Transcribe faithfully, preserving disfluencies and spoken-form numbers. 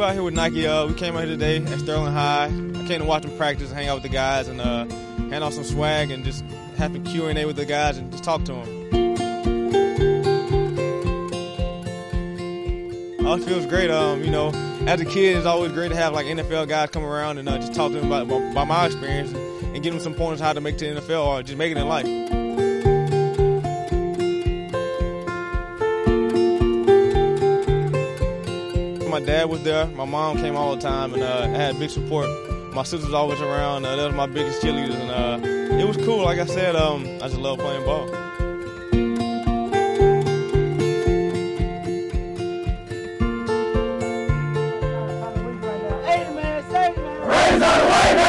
out here with Nike. Uh, we came out here today at Sterling High. I came to watch them practice, hang out with the guys, and uh, hand out some swag and just have a Q and A with the guys and just talk to them. Oh, it feels great. Um, you know, as a kid, it's always great to have like N F L guys come around and uh, just talk to them about, about my experience and, and give them some pointers how to make it to the N F L or just make it in life. My dad was there. My mom came all the time, and uh, I had big support. My sister was always around. Uh, that was my biggest cheerleaders, and uh, it was cool. Like I said, um, I just love playing ball. Raise on the white